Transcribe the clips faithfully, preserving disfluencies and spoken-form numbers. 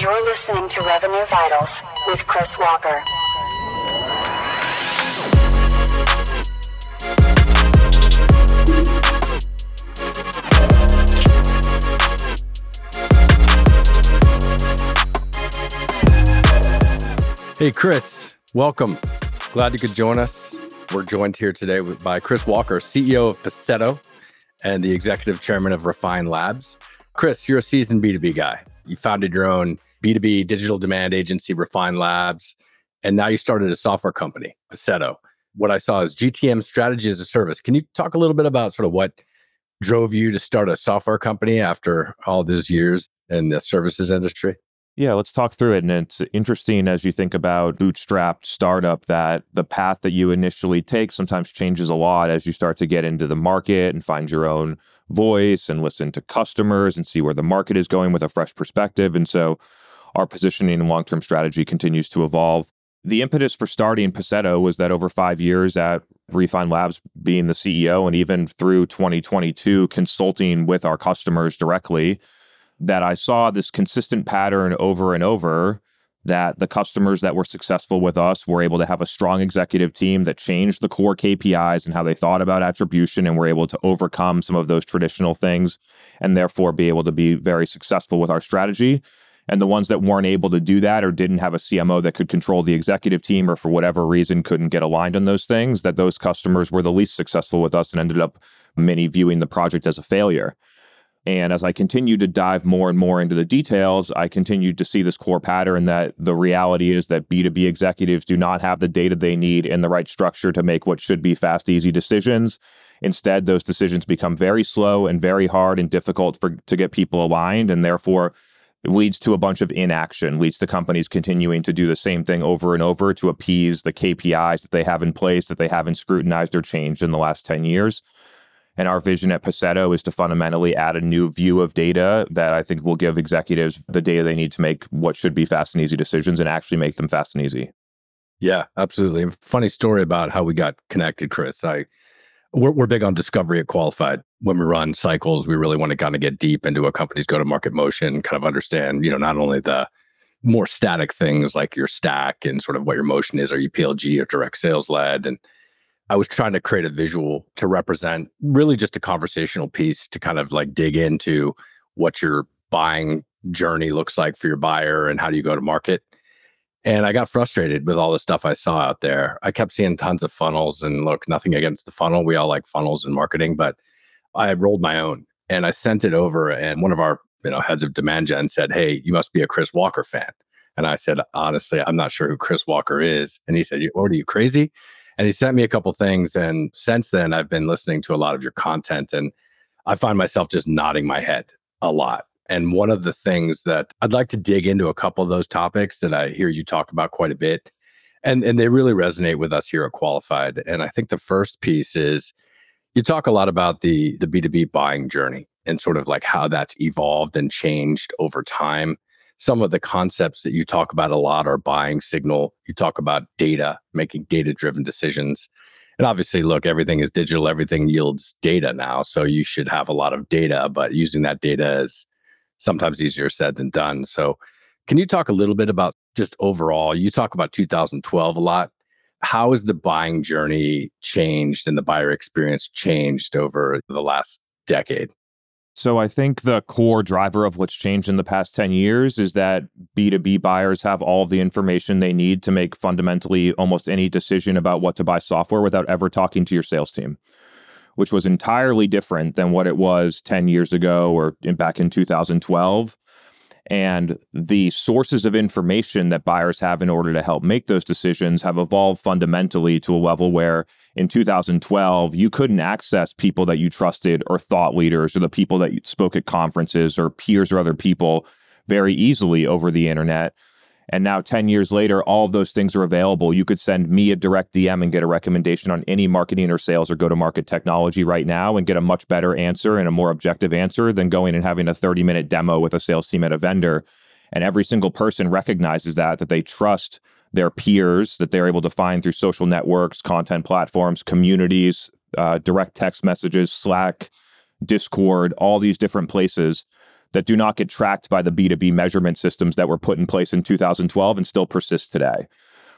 You're listening to Revenue Vitals with Chris Walker. Hey, Chris, welcome. Glad you could join us. We're joined here today by Chris Walker, C E O of Paceto and the executive chairman of Refine Labs. Chris, you're a seasoned B two B guy. You founded your own B two B digital demand agency, Refine Labs, and now you started a software company, Paceto. What I saw is G T M, Strategy as a Service. Can you talk a little bit about sort of what drove you to start a software company after all these years in the services industry? Yeah, let's talk through it. And it's interesting as you think about bootstrapped startup that the path that you initially take sometimes changes a lot as you start to get into the market and find your own voice and listen to customers and see where the market is going with a fresh perspective. And so our positioning and long-term strategy continues to evolve. The impetus for starting Paceto was that over five years at Refine Labs being the C E O and even through twenty twenty-two consulting with our customers directly, that I saw this consistent pattern over and over that the customers that were successful with us were able to have a strong executive team that changed the core K P Is and how they thought about attribution and were able to overcome some of those traditional things and therefore be able to be very successful with our strategy. And the ones that weren't able to do that or didn't have a C M O that could control the executive team or for whatever reason couldn't get aligned on those things, that those customers were the least successful with us and ended up many viewing the project as a failure. And as I continued to dive more and more into the details, I continued to see this core pattern that the reality is that B two B executives do not have the data they need in the right structure to make what should be fast, easy decisions. Instead, those decisions become very slow and very hard and difficult for to get people aligned, and therefore it leads to a bunch of inaction, leads to companies continuing to do the same thing over and over to appease the K P Is that they have in place that they haven't scrutinized or changed in the last ten years. And our vision at Paceto is to fundamentally add a new view of data that I think will give executives the data they need to make what should be fast and easy decisions and actually make them fast and easy. Yeah, absolutely. Funny story about how we got connected, Chris. I we're, we're big on discovery at Qualified. When we run cycles, we really want to kind of get deep into a company's go-to-market motion, kind of understand, you know, not only the more static things like your stack and sort of what your motion is. Are you P L G or direct sales led? And I was trying to create a visual to represent really just a conversational piece to kind of like dig into what your buying journey looks like for your buyer and how do you go to market. And I got frustrated with all the stuff I saw out there. I kept seeing tons of funnels, and look, nothing against the funnel. We all like funnels in marketing, but I rolled my own and I sent it over, and one of our you know heads of demand gen said, "Hey, you must be a Chris Walker fan." And I said, "Honestly, I'm not sure who Chris Walker is." And he said, "What, are you crazy?" And he sent me a couple things. And since then, I've been listening to a lot of your content, and I find myself just nodding my head a lot. And one of the things that I'd like to dig into a couple of those topics that I hear you talk about quite a bit, and, and they really resonate with us here at Qualified. And I think the first piece is you talk a lot about the, the B two B buying journey and sort of like how that's evolved and changed over time. Some of the concepts that you talk about a lot are buying signal. You talk about data, making data-driven decisions. And obviously, look, everything is digital. Everything yields data now. So you should have a lot of data, but using that data is sometimes easier said than done. So can you talk a little bit about just overall, you talk about two thousand twelve a lot. How has the buying journey changed and the buyer experience changed over the last decade? So I think the core driver of what's changed in the past ten years is that B two B buyers have all of the information they need to make fundamentally almost any decision about what to buy software without ever talking to your sales team, which was entirely different than what it was ten years ago or in, back in two thousand twelve. And the sources of information that buyers have in order to help make those decisions have evolved fundamentally to a level where in two thousand twelve, you couldn't access people that you trusted or thought leaders or the people that you spoke at conferences or peers or other people very easily over the internet. And now ten years later, all of those things are available. You could send me a direct D M and get a recommendation on any marketing or sales or go-to-market technology right now and get a much better answer and a more objective answer than going and having a thirty-minute demo with a sales team at a vendor. And every single person recognizes that, that they trust their peers that they're able to find through social networks, content platforms, communities, uh, direct text messages, Slack, Discord, all these different places that do not get tracked by the B two B measurement systems that were put in place in two thousand twelve and still persist today.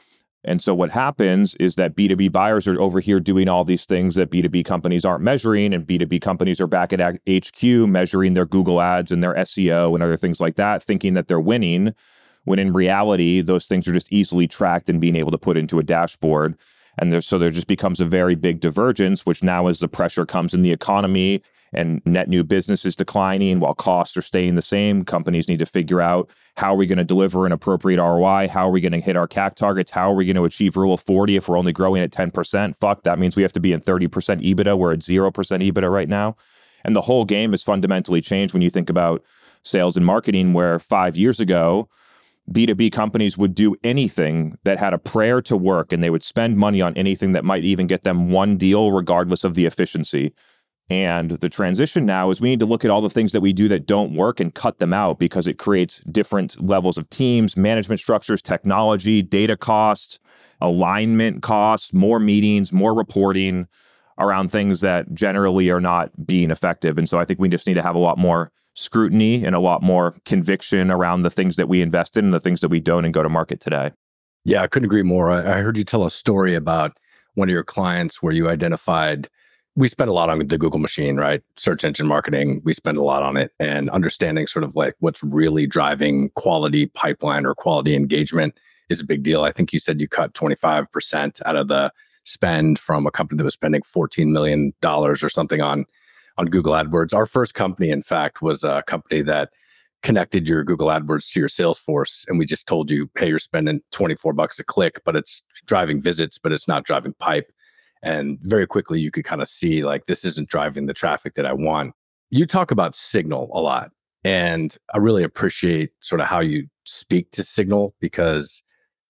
And so what happens is that B two B buyers are over here doing all these things that B two B companies aren't measuring, and B two B companies are back at H Q measuring their Google ads and their S E O and other things like that, thinking that they're winning, when in reality, those things are just easily tracked and being able to put into a dashboard. And there, so there just becomes a very big divergence, which now as the pressure comes in the economy and net new business is declining while costs are staying the same, companies need to figure out, how are we going to deliver an appropriate R O I? How are we going to hit our C A C targets? How are we going to achieve Rule of forty if we're only growing at ten percent? Fuck, that means we have to be in thirty percent EBITDA. We're at zero percent EBITDA right now. And the whole game has fundamentally changed when you think about sales and marketing, where five years ago, B two B companies would do anything that had a prayer to work, and they would spend money on anything that might even get them one deal regardless of the efficiency. And the transition now is we need to look at all the things that we do that don't work and cut them out, because it creates different levels of teams, management structures, technology, data costs, alignment costs, more meetings, more reporting around things that generally are not being effective. And so I think we just need to have a lot more scrutiny and a lot more conviction around the things that we invest in and the things that we don't and go to market today. Yeah, I couldn't agree more. I, I heard you tell a story about one of your clients where you identified, we spend a lot on the Google machine, right? Search engine marketing, we spend a lot on it, and understanding sort of like what's really driving quality pipeline or quality engagement is a big deal. I think you said you cut twenty-five percent out of the spend from a company that was spending fourteen million dollars or something on on Google AdWords. Our first company, in fact, was a company that connected your Google AdWords to your Salesforce. And we just told you, hey, you're spending twenty-four bucks a click, but it's driving visits, but it's not driving pipe. And very quickly, you could kind of see like, this isn't driving the traffic that I want. You talk about Signal a lot. And I really appreciate sort of how you speak to Signal, because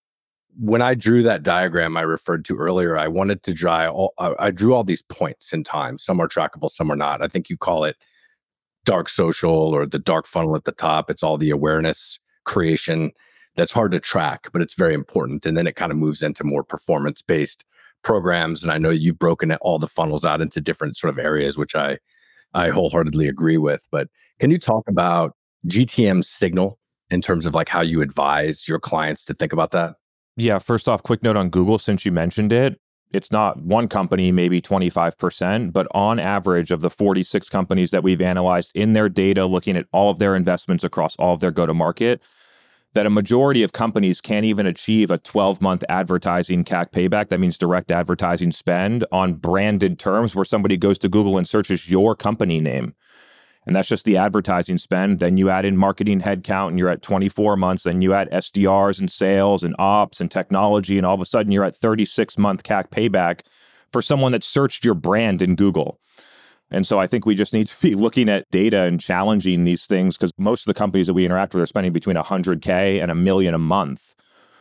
when I drew that diagram I referred to earlier, I wanted to draw all, I drew all these points in time. Some are trackable, some are not. I think you call it dark social or the dark funnel at the top. It's all the awareness creation that's hard to track, but it's very important. And then it kind of moves into more performance-based programs. And I know you've broken all the funnels out into different sort of areas, which I, I wholeheartedly agree with. But can you talk about G T M Signal in terms of like how you advise your clients to think about that? Yeah, first off, quick note on Google, since you mentioned it, it's not one company, maybe twenty-five percent, but on average of the forty-six companies that we've analyzed in their data, looking at all of their investments across all of their go-to-market, that a majority of companies can't even achieve a twelve-month advertising C A C payback. That means direct advertising spend on branded terms where somebody goes to Google and searches your company name. And that's just the advertising spend. Then you add in marketing headcount and you're at twenty-four months. Then you add S D Rs and sales and ops and technology. And all of a sudden you're at thirty-six month C A C payback for someone that searched your brand in Google. And so I think we just need to be looking at data and challenging these things, because most of the companies that we interact with are spending between one hundred K and a million a month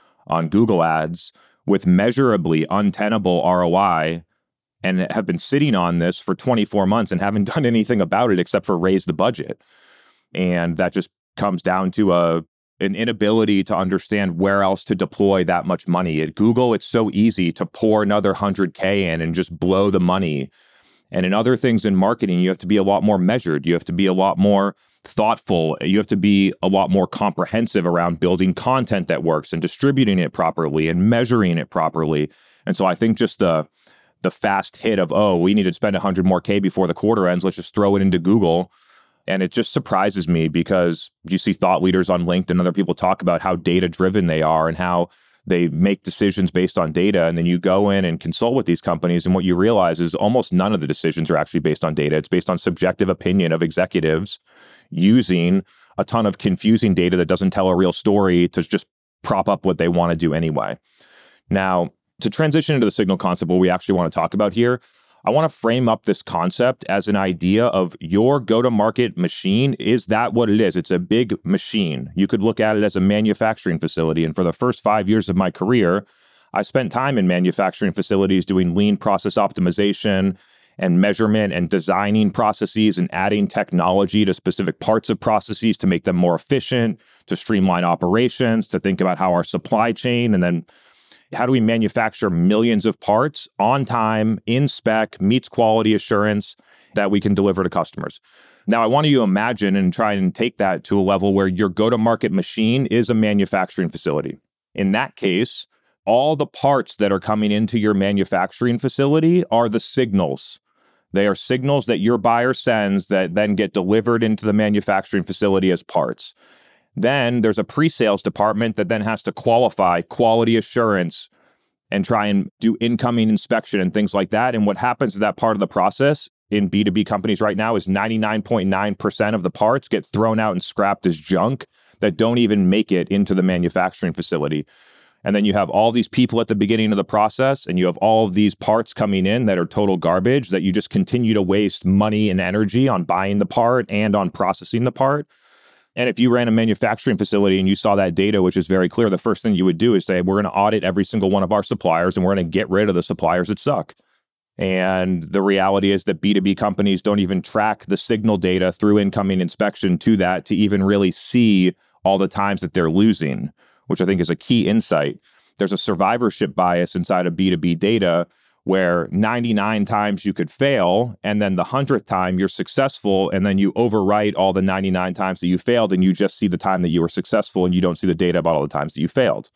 on Google ads with measurably untenable R O I, and have been sitting on this for twenty-four months and haven't done anything about it except for raise the budget. And that just comes down to a an inability to understand where else to deploy that much money. At Google, it's so easy to pour another one hundred K in and just blow the money. And in other things in marketing, you have to be a lot more measured. You have to be a lot more thoughtful. You have to be a lot more comprehensive around building content that works and distributing it properly and measuring it properly. And so I think just the the fast hit of, oh, we need to spend one hundred more K before the quarter ends, let's just throw it into Google. And it just surprises me, because you see thought leaders on LinkedIn and other people talk about how data-driven they are and how they make decisions based on data. And then you go in and consult with these companies, and what you realize is almost none of the decisions are actually based on data. It's based on subjective opinion of executives using a ton of confusing data that doesn't tell a real story to just prop up what they want to do anyway. Now, to transition into the Signal concept, what we actually want to talk about here, I want to frame up this concept as an idea of your go-to-market machine. Is that what it is? It's a big machine. You could look at it as a manufacturing facility. And for the first five years of my career, I spent time in manufacturing facilities doing lean process optimization and measurement and designing processes and adding technology to specific parts of processes to make them more efficient, to streamline operations, to think about how our supply chain, and then how do we manufacture millions of parts on time, in spec, meets quality assurance, that we can deliver to customers. Now, I want you to imagine and try and take that to a level where your go-to-market machine is a manufacturing facility. In that case, all the parts that are coming into your manufacturing facility are the signals. They are signals that your buyer sends that then get delivered into the manufacturing facility as parts. Then there's a pre-sales department that then has to qualify quality assurance and try and do incoming inspection and things like that. And what happens is that part of the process in B two B companies right now is ninety-nine point nine percent of the parts get thrown out and scrapped as junk that don't even make it into the manufacturing facility. And then you have all these people at the beginning of the process, and you have all of these parts coming in that are total garbage that you just continue to waste money and energy on buying the part and on processing the part. And if you ran a manufacturing facility and you saw that data, which is very clear, the first thing you would do is say, we're going to audit every single one of our suppliers and we're going to get rid of the suppliers that suck. And the reality is that B two B companies don't even track the signal data through incoming inspection to that to even really see all the times that they're losing, which I think is a key insight. There's a survivorship bias inside of B two B data where ninety-nine times you could fail, and then the hundredth time you're successful, and then you overwrite all the ninety-nine times that you failed, and you just see the time that you were successful, and you don't see the data about all the times that you failed.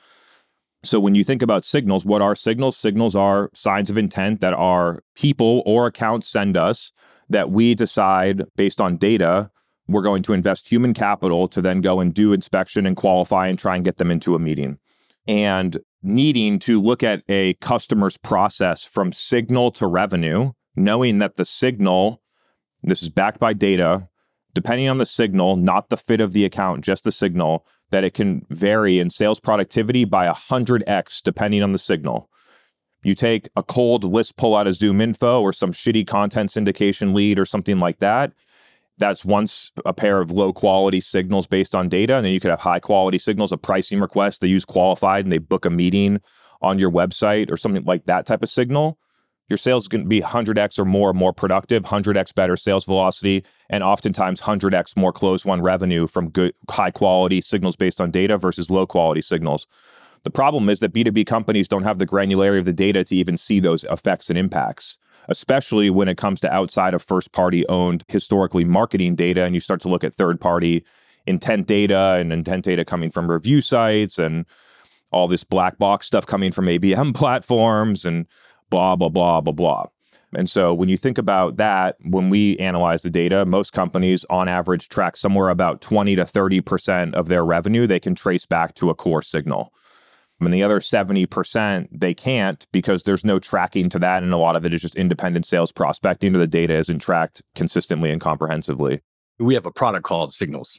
So when you think about signals, what are signals? Signals are signs of intent that our people or accounts send us that we decide based on data, we're going to invest human capital to then go and do inspection and qualify and try and get them into a meeting. And needing to look at a customer's process from signal to revenue, knowing that the signal, this is backed by data, depending on the signal, not the fit of the account, just the signal, that it can vary in sales productivity by one hundred x depending on the signal. You take a cold list pull out of ZoomInfo or some shitty content syndication lead or something like that. That's once a pair of low quality signals based on data. And then you could have high quality signals, a pricing request. They use qualified and they book a meeting on your website or something like that type of signal. Your sales is going to be one hundred x or more, more productive, one hundred x better sales velocity, and oftentimes one hundred x more close one revenue from good, high quality signals based on data versus low quality signals. The problem is that B two B companies don't have the granularity of the data to even see those effects and impacts, especially when it comes to outside of first party owned historically marketing data. And you start to look at third party intent data and intent data coming from review sites and all this black box stuff coming from A B M platforms and blah, blah, blah, blah, blah. And so when you think about that, when we analyze the data, most companies on average track somewhere about twenty to thirty percent of their revenue they can trace back to a core signal. And the other seventy percent, they can't because there's no tracking to that. And a lot of it is just independent sales prospecting, or the data isn't tracked consistently and comprehensively. We have a product called Signals.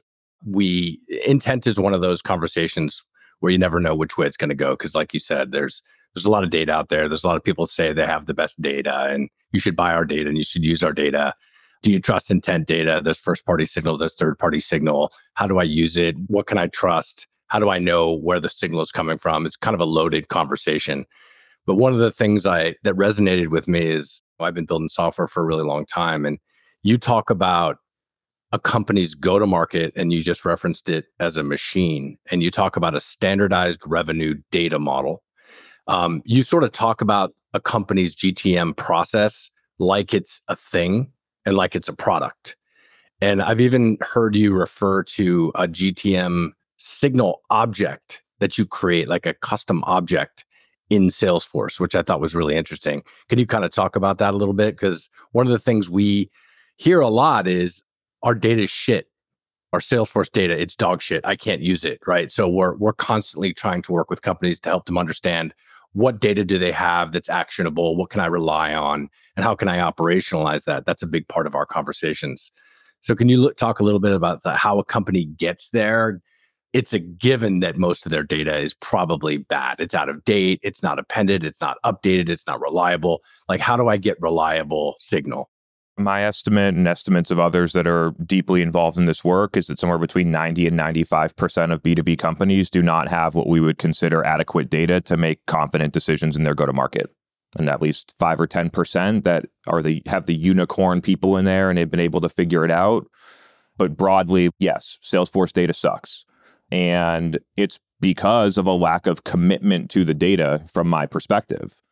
We intent is one of those conversations where you never know which way it's going to go. Because like you said, there's there's a lot of data out there. There's a lot of people say they have the best data and you should buy our data and you should use our data. Do you trust intent data? There's first party signal, there's third party signal. How do I use it? What can I trust? How do I know where the signal is coming from? It's kind of a loaded conversation. But one of the things I that resonated with me is I've been building software for a really long time. And you talk about a company's go-to-market, and you just referenced it as a machine. And you talk about a standardized revenue data model. Um, you sort of talk about a company's G T M process like it's a thing and like it's a product. And I've even heard you refer to a G T M signal object that you create, like a custom object in Salesforce, which I thought was really interesting. Can you kind of talk about that a little bit? Because one of the things we hear a lot is our data is shit. Our Salesforce data, it's dog shit. I can't use it, right? So we're we're constantly trying to work with companies to help them understand what data do they have that's actionable, what can I rely on, and how can I operationalize that? That's a big part of our conversations. So can you look, talk a little bit about the, how a company gets there? It's a given that most of their data is probably bad. It's out of date. It's not appended. It's not updated. It's not reliable. Like, how do I get reliable signal? My estimate and estimates of others that are deeply involved in this work is that somewhere between ninety and ninety-five percent of B two B companies do not have what we would consider adequate data to make confident decisions in their go-to-market. And at least five or ten percent that are the have the unicorn people in there and they've been able to figure it out. But broadly, yes, Salesforce data sucks. And it's because of a lack of commitment to the data from my perspective.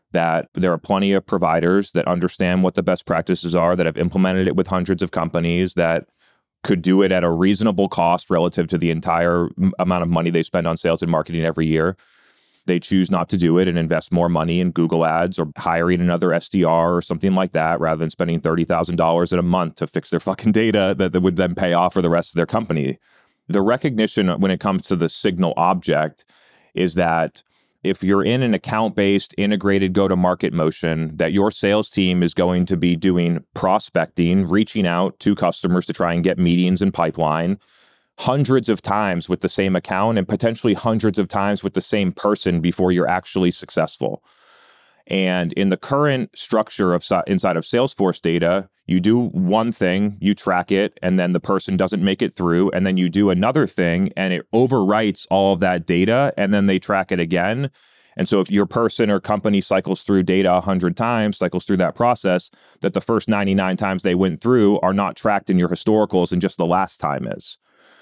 that there are plenty of providers that understand what the best practices are, that have implemented it with hundreds of companies, that could do it at a reasonable cost relative to the entire m- amount of money they spend on sales and marketing every year. They choose not to do it and invest more money in Google Ads or hiring another S D R or something like that, rather than spending thirty thousand dollars in a month to fix their fucking data that, that would then pay off for the rest of their company. The recognition when it comes to the signal object is that if you're in an account-based integrated go-to-market motion, that your sales team is going to be doing prospecting, reaching out to customers to try and get meetings and pipeline hundreds of times with the same account and potentially hundreds of times with the same person before you're actually successful. And in the current structure of inside of Salesforce data, you do one thing, you track it, and then the person doesn't make it through, and then you do another thing, and it overwrites all of that data, and then they track it again. And so if your person or company cycles through data one hundred times, cycles through that process, that the first ninety-nine times they went through are not tracked in your historicals, and just the last time is.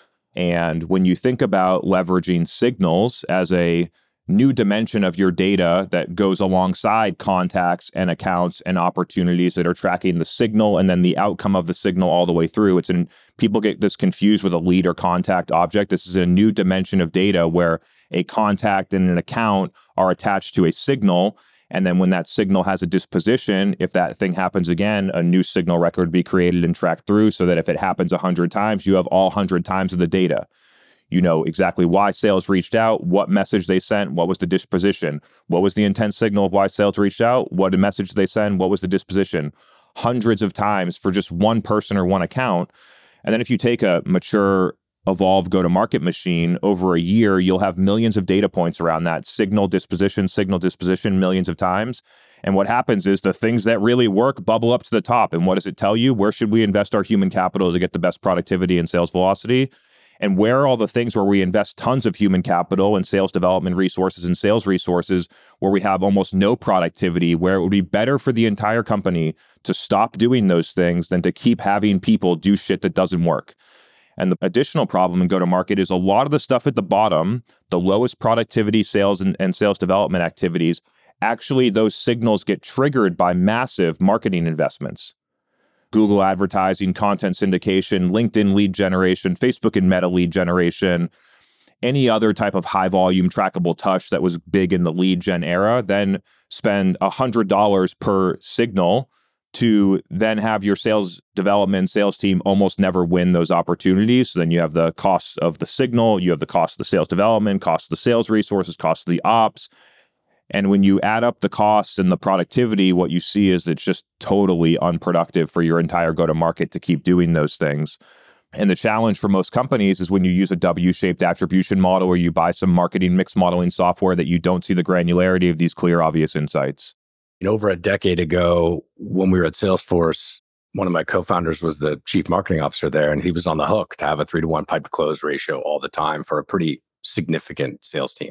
And when you think about leveraging signals as a new dimension of your data that goes alongside contacts and accounts and opportunities that are tracking the signal and then the outcome of the signal all the way through. It's in people get this confused with a lead or contact object. This is a new dimension of data where a contact and an account are attached to a signal. And then when that signal has a disposition, if that thing happens again, a new signal record be created and tracked through so that if it happens one hundred times, you have all one hundred times of the data. You know exactly why sales reached out, what message they sent, what was the disposition, what was the intent signal of why sales reached out, what message they send, what was the disposition, hundreds of times for just one person or one account. And then if you take a mature, evolved go-to-market machine over a year, you'll have millions of data points around that signal disposition, signal disposition, millions of times. And what happens is the things that really work bubble up to the top. And what does it tell you? Where should we invest our human capital to get the best productivity and sales velocity? And where are all the things where we invest tons of human capital and sales development resources and sales resources where we have almost no productivity, where it would be better for the entire company to stop doing those things than to keep having people do shit that doesn't work. And the additional problem in go-to-market is a lot of the stuff at the bottom, the lowest productivity sales and, and sales development activities, actually those signals get triggered by massive marketing investments. Google advertising, content syndication, LinkedIn lead generation, Facebook and Meta lead generation, any other type of high volume trackable touch that was big in the lead gen era, then spend one hundred dollars per signal to then have your sales development, sales team almost never win those opportunities. So then you have the costs of the signal, you have the cost of the sales development, cost of the sales resources, cost of the ops. And when you add up the costs and the productivity, what you see is it's just totally unproductive for your entire go-to-market to keep doing those things. And the challenge for most companies is when you use a W-shaped attribution model or you buy some marketing mix modeling software that you don't see the granularity of these clear, obvious insights. You know, over a decade ago, when we were at Salesforce, one of my co-founders was the chief marketing officer there, and he was on the hook to have a three to one pipe to close ratio all the time for a pretty significant sales team.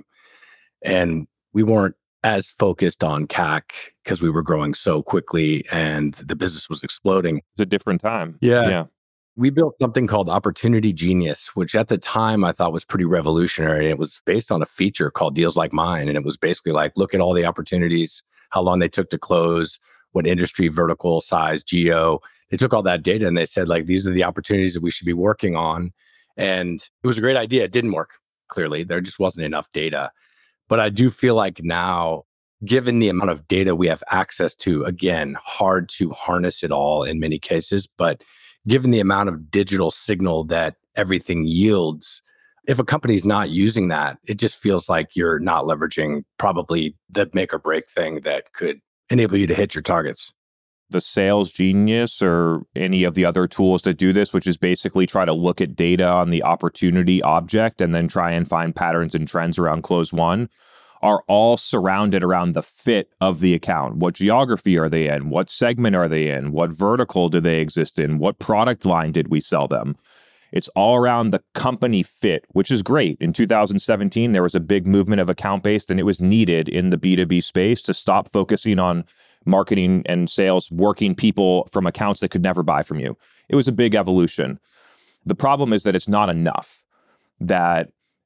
And we weren't as focused on C A C because we were growing so quickly and the business was exploding. It's a different time. Yeah. Yeah. We built something called Opportunity Genius, which at the time I thought was pretty revolutionary. It was based on a feature called Deals Like Mine. And it was basically like, look at all the opportunities, how long they took to close, what industry, vertical, size, geo. They took all that data and they said, like, these are the opportunities that we should be working on. And it was a great idea. It didn't work, clearly. There just wasn't enough data. But I do feel like now, given the amount of data we have access to, again, hard to harness it all in many cases, but given the amount of digital signal that everything yields, if a company's not using that, it just feels like you're not leveraging probably the make or break thing that could enable you to hit your targets. The Sales Genius or any of the other tools that do this, which is basically try to look at data on the opportunity object and then try and find patterns and trends around close one, are all surrounded around the fit of the account. What geography are they in? What segment are they in? What vertical do they exist in? What product line did we sell them? It's all around the company fit, which is great. In two thousand seventeen, there was a big movement of account-based, and it was needed in the B two B space to stop focusing on marketing and sales, working people from accounts that could never buy from you. It was a big evolution. The problem is that it's not enough, that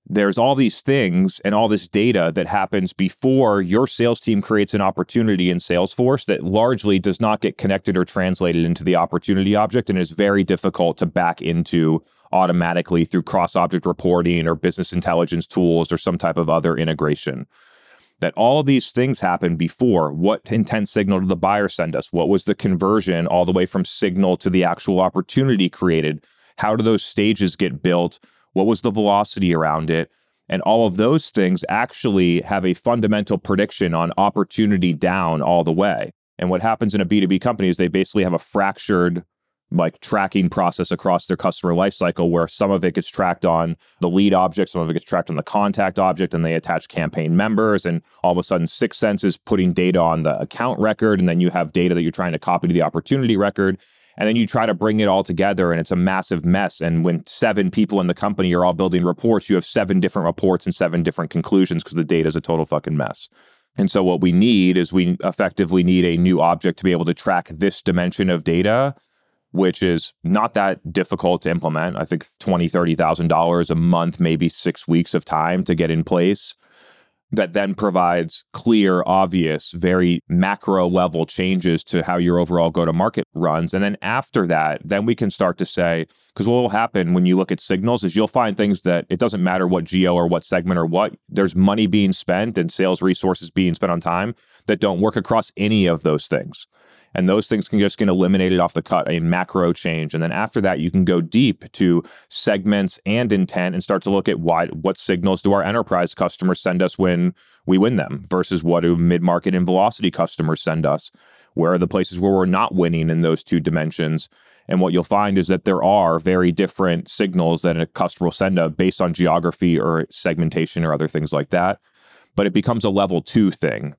there's all these things and all this data that happens before your sales team creates an opportunity in Salesforce that largely does not get connected or translated into the opportunity object and is very difficult to back into automatically through cross-object reporting or business intelligence tools or some type of other integration. That all these things happen before. What intent signal did the buyer send us? What was the conversion all the way from signal to the actual opportunity created? How do those stages get built? What was the velocity around it? And all of those things actually have a fundamental prediction on opportunity down all the way. And what happens in a B two B company is they basically have a fractured like tracking process across their customer lifecycle where some of it gets tracked on the lead object, some of it gets tracked on the contact object, and they attach campaign members. And all of a sudden, Sixth Sense is putting data on the account record, and then you have data that you're trying to copy to the opportunity record. And then you try to bring it all together, and it's a massive mess. And when seven people in the company are all building reports, you have seven different reports and seven different conclusions because the data is a total fucking mess. And so what we need is we effectively need a new object to be able to track this dimension of data, which is not that difficult to implement. I think twenty thousand dollars, thirty thousand dollars a month, maybe six weeks of time to get in place. That then provides clear, obvious, very macro level changes to how your overall go-to-market runs. And then after that, then we can start to say, because what will happen when you look at signals is you'll find things that it doesn't matter what geo or what segment or what, there's money being spent and sales resources being spent on time that don't work across any of those things. And those things can just get eliminated off the cut, a macro change. And then after that, you can go deep to segments and intent and start to look at why, what signals do our enterprise customers send us when we win them versus what do mid-market and velocity customers send us? Where are the places where we're not winning in those two dimensions? And what you'll find is that there are very different signals that a customer will send us based on geography or segmentation or other things like that. But it becomes a level two thing.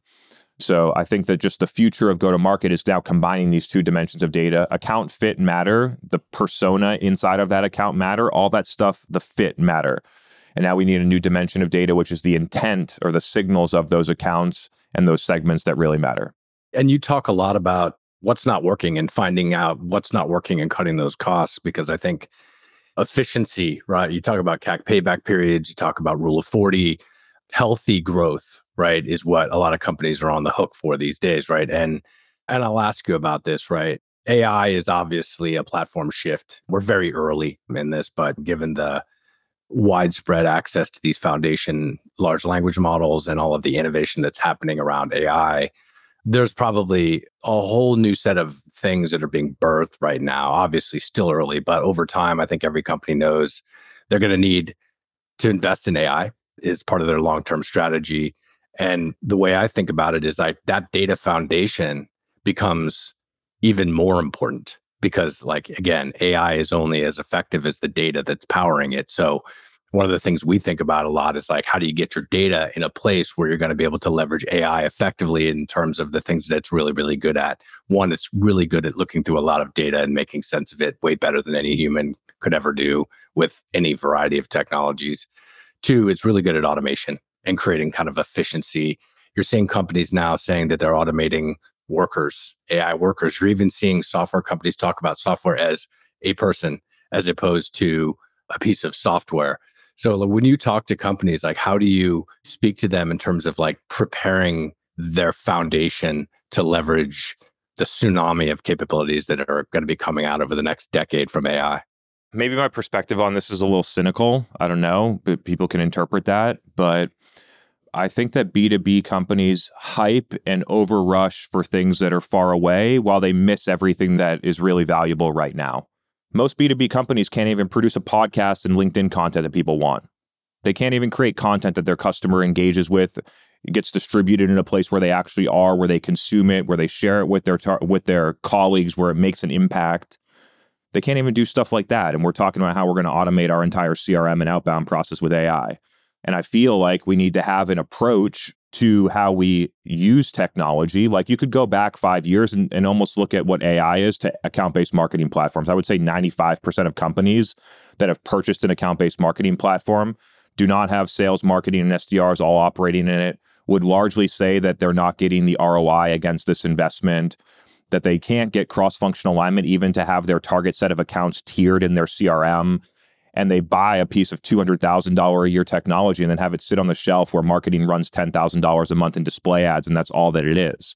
So I think that just the future of go-to-market is now combining these two dimensions of data. Account fit matter, the persona inside of that account matter, all that stuff, the fit matter. And now we need a new dimension of data, which is the intent or the signals of those accounts and those segments that really matter. And you talk a lot about what's not working and finding out what's not working and cutting those costs, because I think efficiency, right? You talk about C A C payback periods, you talk about rule of forty, healthy growth, right, is what a lot of companies are on the hook for these days, right? And and I'll ask you about this, right? A I is obviously a platform shift. We're very early in this, but given the widespread access to these foundation large language models and all of the innovation that's happening around A I, there's probably a whole new set of things that are being birthed right now. Obviously still early, but over time, I think every company knows they're going to need to invest in A I is part of their long-term strategy. And the way I think about it is like that data foundation becomes even more important because, like, again, A I is only as effective as the data that's powering it. So one of the things we think about a lot is like, how do you get your data in a place where you're going to be able to leverage A I effectively in terms of the things that it's really, really good at? One, it's really good at looking through a lot of data and making sense of it way better than any human could ever do with any variety of technologies. Two, it's really good at automation and creating kind of efficiency. You're seeing companies now saying that they're automating workers, A I workers. You're even seeing software companies talk about software as a person as opposed to a piece of software. So like, when you talk to companies, like how do you speak to them in terms of like preparing their foundation to leverage the tsunami of capabilities that are going to be coming out over the next decade from A I? Maybe my perspective on this is a little cynical. I don't know, but people can interpret that. But I think that B two B companies hype and overrush for things that are far away while they miss everything that is really valuable right now. Most B two B companies can't even produce a podcast and LinkedIn content that people want. They can't even create content that their customer engages with. It gets distributed in a place where they actually are, where they consume it, where they share it with their tar- with their colleagues, where it makes an impact. They can't even do stuff like that. And we're talking about how we're going to automate our entire C R M and outbound process with A I. And I feel like we need to have an approach to how we use technology. Like you could go back five years and, and almost look at what A I is to account-based marketing platforms. I would say ninety-five percent of companies that have purchased an account-based marketing platform do not have sales, marketing, and S D Rs all operating in it, would largely say that they're not getting the R O I against this investment, that they can't get cross-functional alignment even to have their target set of accounts tiered in their C R M. and they buy a piece of two hundred thousand dollars a year technology and then have it sit on the shelf where marketing runs ten thousand dollars a month in display ads, and that's all that it is.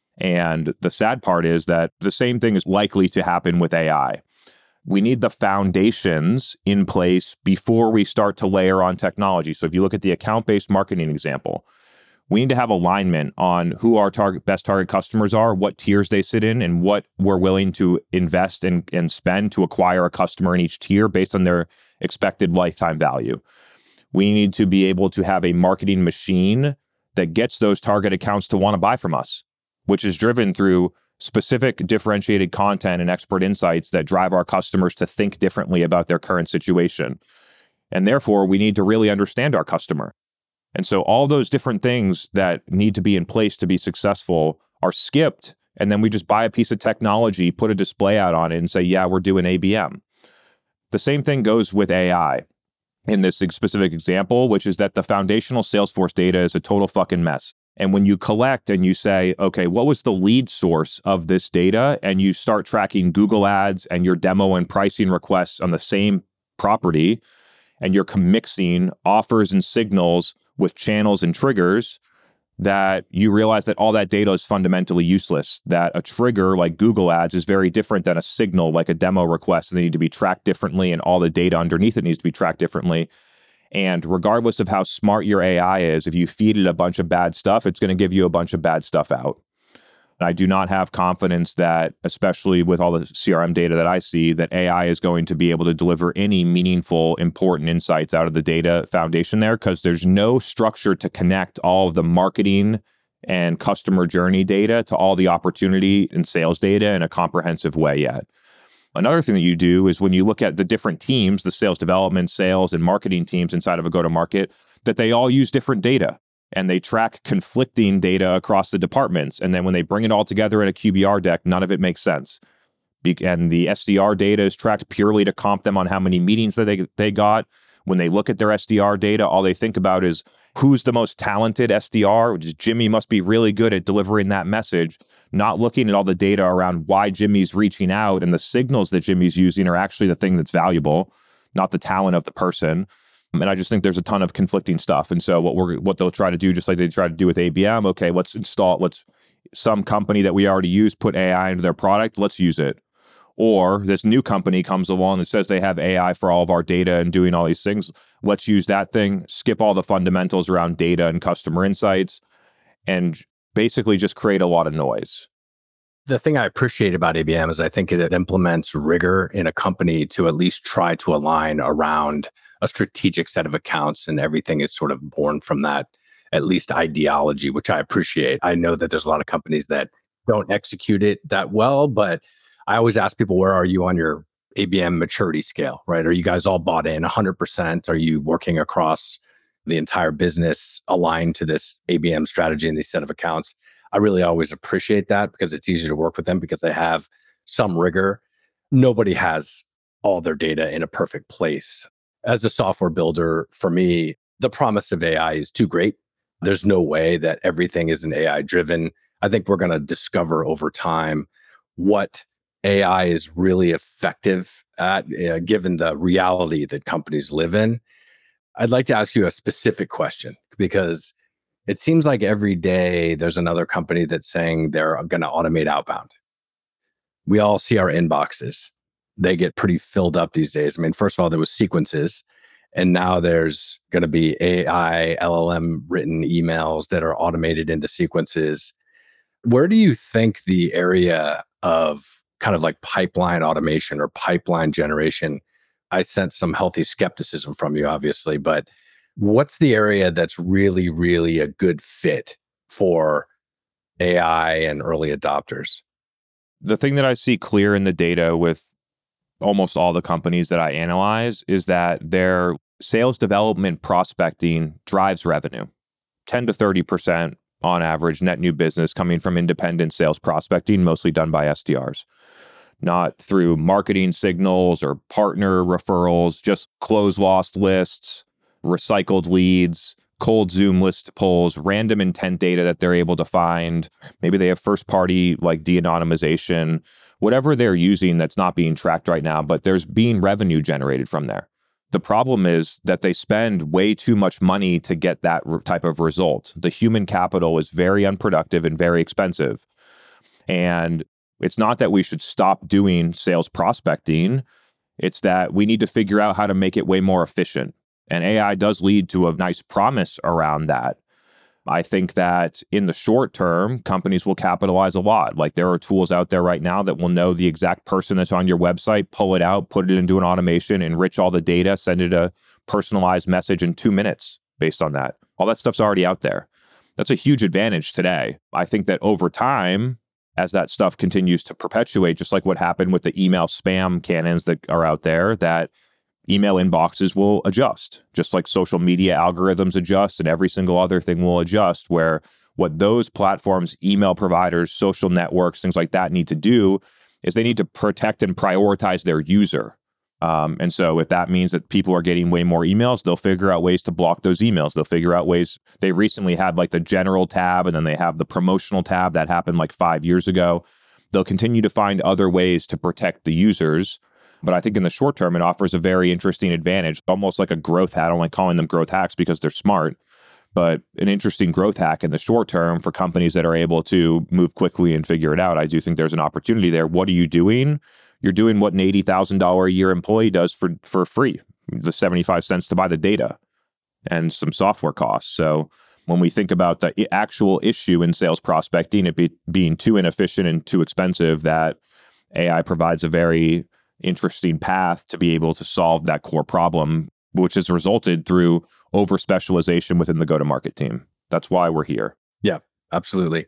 And the sad part is that the same thing is likely to happen with A I. We need the foundations in place before we start to layer on technology. So if you look at the account-based marketing example, we need to have alignment on who our target best target customers are, what tiers they sit in, and what we're willing to invest and, and spend to acquire a customer in each tier based on their expected lifetime value. We need to be able to have a marketing machine that gets those target accounts to want to buy from us, which is driven through specific differentiated content and expert insights that drive our customers to think differently about their current situation. And therefore, we need to really understand our customer. And so all those different things that need to be in place to be successful are skipped. And then we just buy a piece of technology, put a display out on it and say, yeah, we're doing A B M. The same thing goes with A I in this specific example, which is that the foundational Salesforce data is a total fucking mess. And when you collect and you say, okay, what was the lead source of this data? And you start tracking Google ads and your demo and pricing requests on the same property, and you're mixing offers and signals with channels and triggers, that you realize that all that data is fundamentally useless, that a trigger like Google ads is very different than a signal like a demo request, and they need to be tracked differently, and all the data underneath it needs to be tracked differently. And regardless of how smart your A I is, if you feed it a bunch of bad stuff, it's going to give you a bunch of bad stuff out. And I do not have confidence that, especially with all the C R M data that I see, that A I is going to be able to deliver any meaningful, important insights out of the data foundation there, because there's no structure to connect all of the marketing and customer journey data to all the opportunity and sales data in a comprehensive way yet. Another thing that you do is when you look at the different teams, the sales development, sales, and marketing teams inside of a go-to-market, that they all use different data. And they track conflicting data across the departments. And then when they bring it all together in a Q B R deck, none of it makes sense. Be- and the S D R data is tracked purely to comp them on how many meetings that they, they got. When they look at their S D R data, all they think about is who's the most talented S D R, which is Jimmy must be really good at delivering that message, not looking at all the data around why Jimmy's reaching out, and the signals that Jimmy's using are actually the thing that's valuable, not the talent of the person. And I just think there's a ton of conflicting stuff. And so what we're what they'll try to do, just like they try to do with A B M, okay, let's install, let's some company that we already use put A I into their product, let's use it. Or this new company comes along and says they have A I for all of our data and doing all these things. Let's use that thing, skip all the fundamentals around data and customer insights, and basically just create a lot of noise. The thing I appreciate about A B M is I think it implements rigor in a company to at least try to align around a strategic set of accounts, and everything is sort of born from that, at least ideology, which I appreciate. I know that there's a lot of companies that don't execute it that well, but I always ask people, where are you on your A B M maturity scale, right? Are you guys all bought in one hundred percent? Are you working across the entire business aligned to this A B M strategy and these set of accounts? I really always appreciate that because it's easier to work with them because they have some rigor. Nobody has all their data in a perfect place. As a software builder, for me, the promise of A I is too great. There's no way that everything isn't A I driven. I think we're going to discover over time what A I is really effective at, uh, given the reality that companies live in. I'd like to ask you a specific question, because it seems like every day there's another company that's saying they're going to automate outbound. We all see our inboxes. They get pretty filled up these days. I mean, first of all, there was sequences, and now there's going to be A I, L L M written emails that are automated into sequences. Where do you think the area of kind of like pipeline automation or pipeline generation, I sense some healthy skepticism from you, obviously, but what's the area that's really, really a good fit for A I and early adopters? The thing that I see clear in the data with almost all the companies that I analyze is that their sales development prospecting drives revenue. ten to thirty percent on average net new business coming from independent sales prospecting, mostly done by S D Rs. Not through marketing signals or partner referrals, just close lost lists, recycled leads, cold Zoom list polls, random intent data that they're able to find. Maybe they have first party like de-anonymization, whatever they're using that's not being tracked right now, but there's being revenue generated from there. The problem is that they spend way too much money to get that r- type of result. The human capital is very unproductive and very expensive. And it's not that we should stop doing sales prospecting. It's that we need to figure out how to make it way more efficient. And A I does lead to a nice promise around that. I think that in the short term, companies will capitalize a lot. Like there are tools out there right now that will know the exact person that's on your website, pull it out, put it into an automation, enrich all the data, send it a personalized message in two minutes based on that. All that stuff's already out there. That's a huge advantage today. I think that over time, as that stuff continues to perpetuate, just like what happened with the email spam cannons that are out there, that email inboxes will adjust, just like social media algorithms adjust and every single other thing will adjust, where what those platforms, email providers, social networks, things like that need to do is they need to protect and prioritize their user. Um, and so if that means that people are getting way more emails, they'll figure out ways to block those emails. They'll figure out ways. They recently had like the general tab and then they have the promotional tab that happened like five years ago. They'll continue to find other ways to protect the users. But I think in the short term, it offers a very interesting advantage, almost like a growth hack. I don't like calling them growth hacks because they're smart, but an interesting growth hack in the short term for companies that are able to move quickly and figure it out. I do think there's an opportunity there. What are you doing? You're doing what an eighty thousand dollars a year employee does for, for free, the seventy-five cents to buy the data and some software costs. So when we think about the actual issue in sales prospecting, it be, being too inefficient and too expensive, that A I provides a very interesting path to be able to solve that core problem, which has resulted through over specialization within the go-to-market team. That's why we're here. Yeah, absolutely.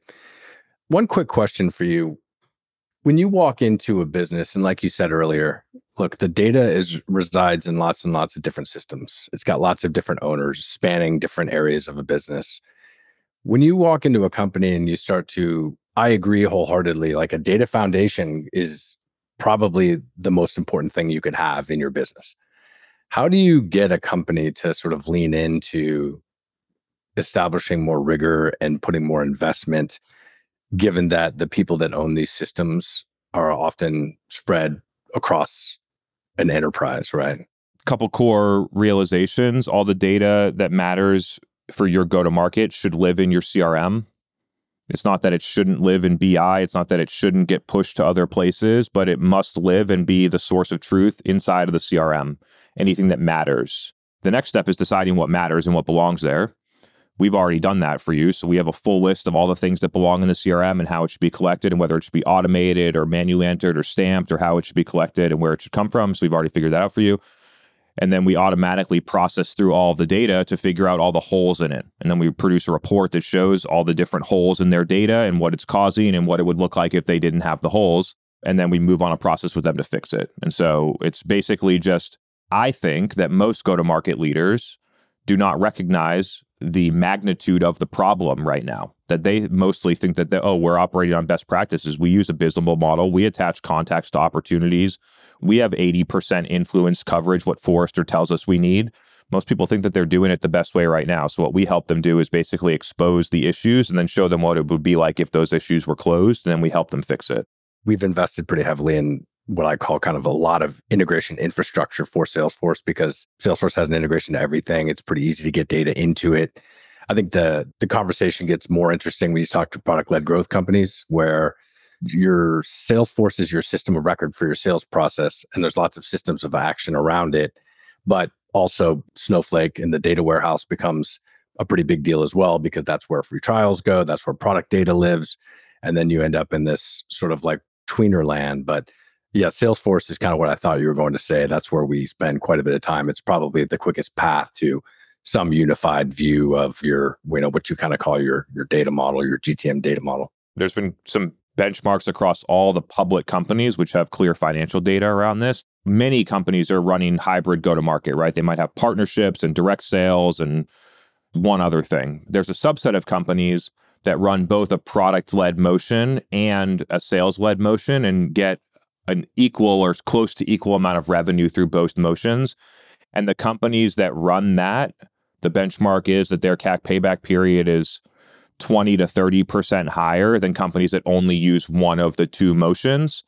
One quick question for you. When you walk into a business, and like you said earlier, look, the data is resides in lots and lots of different systems. It's got lots of different owners spanning different areas of a business. When you walk into a company and you start to, I agree wholeheartedly, like a data foundation is probably the most important thing you could have in your business. How do you get a company to sort of lean into establishing more rigor and putting more investment, given that the people that own these systems are often spread across an enterprise, right? Couple core realizations. All the data that matters for your go-to-market should live in your C R M. It's not that it shouldn't live in B I. It's not that it shouldn't get pushed to other places, but it must live and be the source of truth inside of the C R M, anything that matters. The next step is deciding what matters and what belongs there. We've already done that for you. So we have a full list of all the things that belong in the C R M and how it should be collected and whether it should be automated or manually entered or stamped or how it should be collected and where it should come from. So we've already figured that out for you. And then we automatically process through all of the data to figure out all the holes in it. And then we produce a report that shows all the different holes in their data and what it's causing and what it would look like if they didn't have the holes. And then we move on a process with them to fix it. And so it's basically just, I think that most go-to-market leaders do not recognize the magnitude of the problem right now, that they mostly think that, they, oh, we're operating on best practices. We use a Bizzable model. We attach contacts to opportunities. We have eighty percent influence coverage, what Forrester tells us we need. Most people think that they're doing it the best way right now. So what we help them do is basically expose the issues and then show them what it would be like if those issues were closed, and then we help them fix it. We've invested pretty heavily in what I call kind of a lot of integration infrastructure for Salesforce, because Salesforce has an integration to everything. It's pretty easy to get data into it. I think the the conversation gets more interesting when you talk to product-led growth companies, where your Salesforce is your system of record for your sales process, and there's lots of systems of action around it. But also Snowflake and the data warehouse becomes a pretty big deal as well, because that's where free trials go. That's where product data lives. And then you end up in this sort of like tweener land. But yeah, Salesforce is kind of what I thought you were going to say. That's where we spend quite a bit of time. It's probably the quickest path to some unified view of your, you know, what you kind of call your, your data model, your G T M data model. There's been some benchmarks across all the public companies which have clear financial data around this. Many companies are running hybrid go-to-market, right? They might have partnerships and direct sales and one other thing. There's a subset of companies that run both a product-led motion and a sales-led motion and get an equal or close to equal amount of revenue through both motions. And the companies that run that, the benchmark is that their C A C payback period is twenty to thirty percent higher than companies that only use one of the two motions.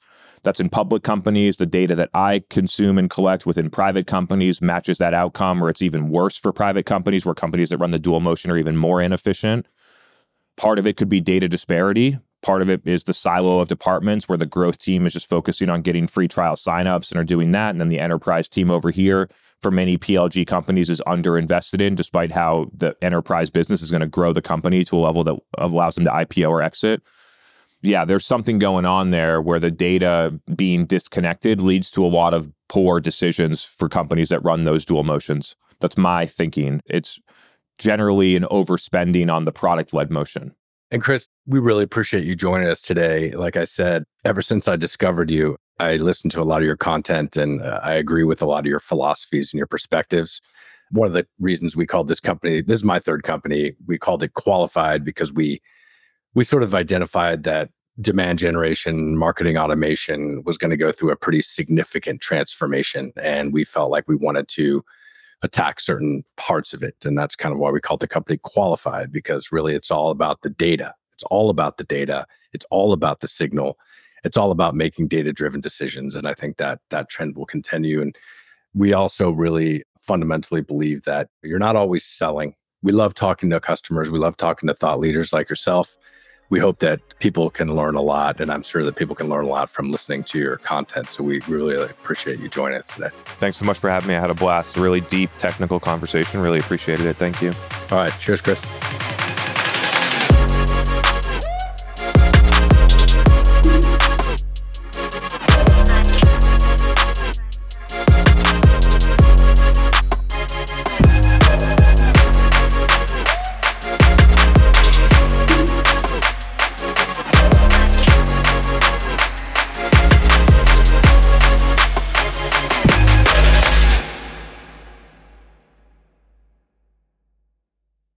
that's in public companies. The data that I consume and collect within private companies matches that outcome, or it's even worse for private companies, where companies that run the dual motion are even more inefficient. Part of it could be data disparity. Part of it is the silo of departments where the growth team is just focusing on getting free trial signups and are doing that. And then the enterprise team over here, for many P L G companies, is underinvested in, despite how the enterprise business is going to grow the company to a level that allows them to I P O or exit. Yeah, there's something going on there where the data being disconnected leads to a lot of poor decisions for companies that run those dual motions. That's my thinking. It's generally an overspending on the product-led motion. And Chris, we really appreciate you joining us today. Like I said, ever since I discovered you, I listened to a lot of your content, and uh, I agree with a lot of your philosophies and your perspectives. One of the reasons we called this company, this is my third company, we called it Qualified because we we sort of identified that demand generation, marketing automation was going to go through a pretty significant transformation. And we felt like we wanted to attack certain parts of it. And that's kind of why we called the company Qualified, because really it's all about the data. It's all about the data. It's all about the signal. It's all about making data-driven decisions. And I think that that trend will continue. And we also really fundamentally believe that you're not always selling. We love talking to customers. We love talking to thought leaders like yourself. We hope that people can learn a lot, and I'm sure that people can learn a lot from listening to your content. So we really appreciate you joining us today. Thanks so much for having me. I had a blast. A really deep technical conversation. Really appreciated it. Thank you. All right. Cheers, Chris.